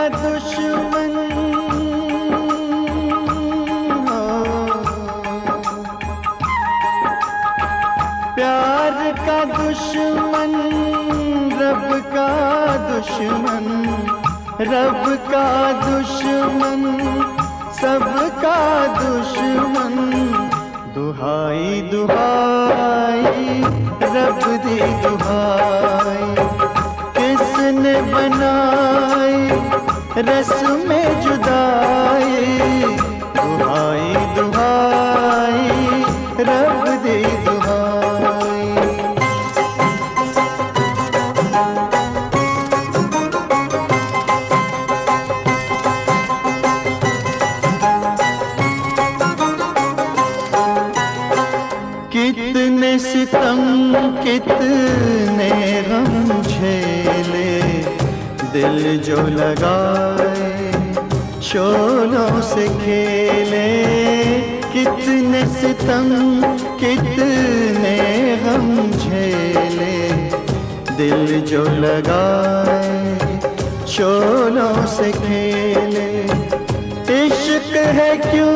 दुश्मन हो, प्यार का दुश्मन, रब का दुश्मन, रब का दुश्मन, सबका दुश्मन। दुहाई दुहाई रब दी दुहाई, किसने बनाई रस्म जुदाई। दुहाई दुहाई रब दी दुहाई। कितने सितम कितने गम झेले, दिल जो लगाए शोलों से खेले। कितने सितम कितने गम झेले, दिल जो लगाए शोलों से खेले। इश्क है क्यों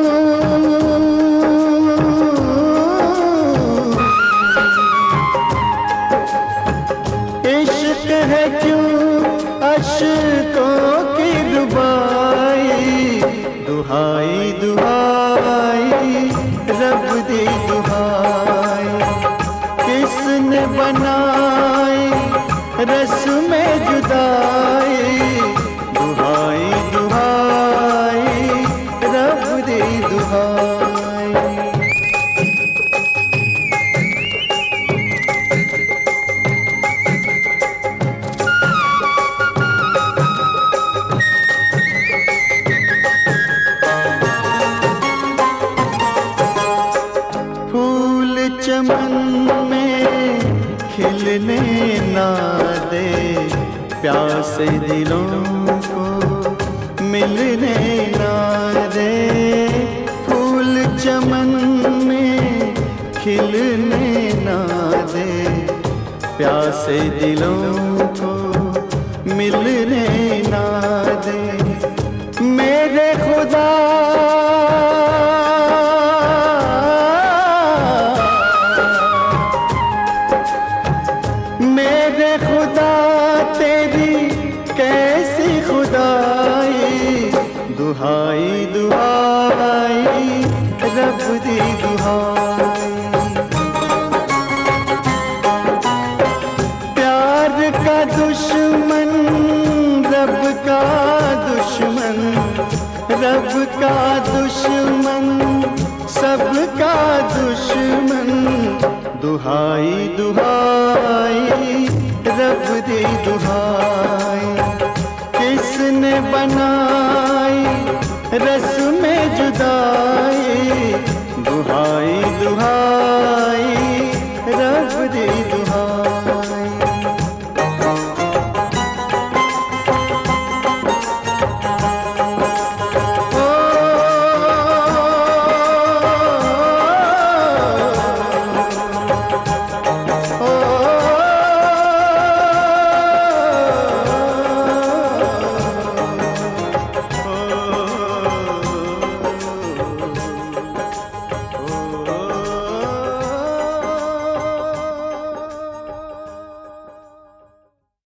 है क्यों अश्कों की रुबाई। दुहाई दुहाई रब दी दुहाई, किसने बनाई रस्म जुदाई। दुहाई दुहाई रब दी दुहाई। चमन में खिलने ना दे, प्यासे दिलों को मिलने ना दे। फूल चमन में खिलने ना दे, प्यासे दिलों को मिलने ना दे। मेरे खुदा मेरे खुदा तेरी कैसी खुदाई। दुहाई दुहाई रब दी दुहाई। प्यार का दुश्मन, रब का दुश्मन, रब का दुश्मन, सबका दुश्मन। दुहाई दुहाई रब दी दुहाई, किसने बनाई रस्म जुदाई।